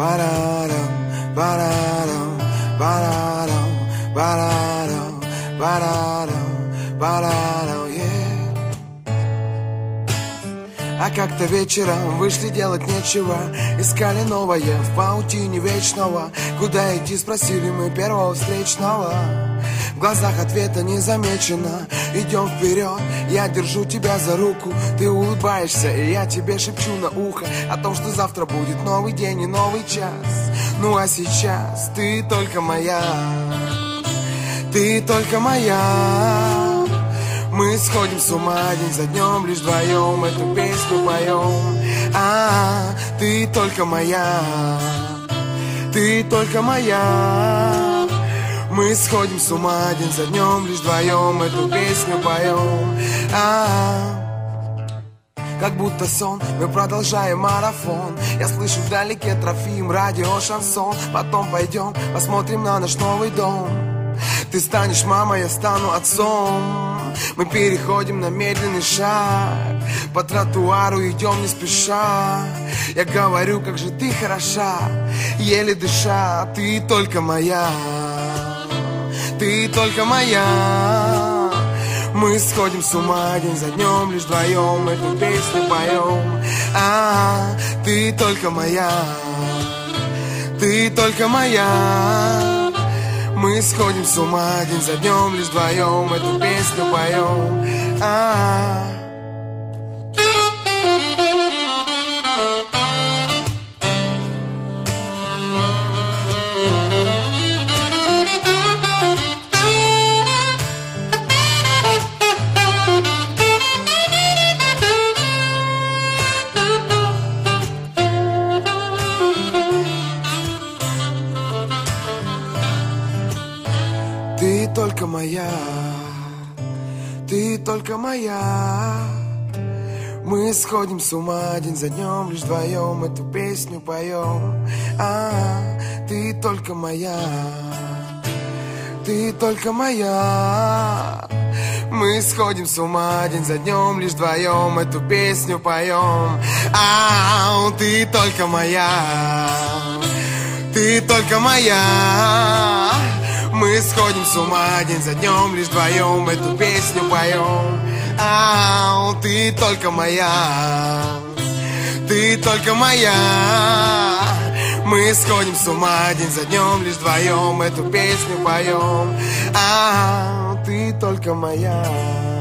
Ba-da-dum, ba-da-dum, ba-da-dum, ba-da-dum, ba-da-dum, ba-da-dum, yeah. А как-то вечером вышли делать нечего, искали новое в паутине вечного. Куда идти, спросили мы первого встречного. В глазах ответа не замечено. Идем вперед, я держу тебя за руку. Ты улыбаешься, и я тебе шепчу на ухо о том, что завтра будет новый день и новый час. Ну а сейчас ты только моя, ты только моя. Мы сходим с ума день за днем, лишь вдвоем эту песню поем. Ты только моя, ты только моя. Мы сходим с ума день за днем, лишь вдвоем эту песню поем. Как будто сон, мы продолжаем марафон. Я слышу вдалеке Трофим, радио, шансон. Потом пойдем, посмотрим на наш новый дом. Ты станешь мамой, я стану отцом. Мы переходим на медленный шаг, по тротуару идем не спеша. Я говорю, как же ты хороша, еле дыша. Ты только моя, ты только моя. Мы сходим с ума день за днем, лишь вдвоем эту песню поем. Ты только моя, ты только моя. Мы сходим с ума день за днем, лишь вдвоем эту песню поем. Ты только моя, ты только моя. Мы сходим с ума день за днем, лишь вдвоем эту песню поем. Ты только моя, ты только моя. Мы сходим с ума день за днем, лишь вдвоем эту песню поем. Ты только моя, ты только моя. Мы сходим с ума день за днем, лишь вдвоем эту песню поем. Ты только моя, ты только моя. Мы сходим с ума день за днем, лишь вдвоем эту песню поем. Ты только моя.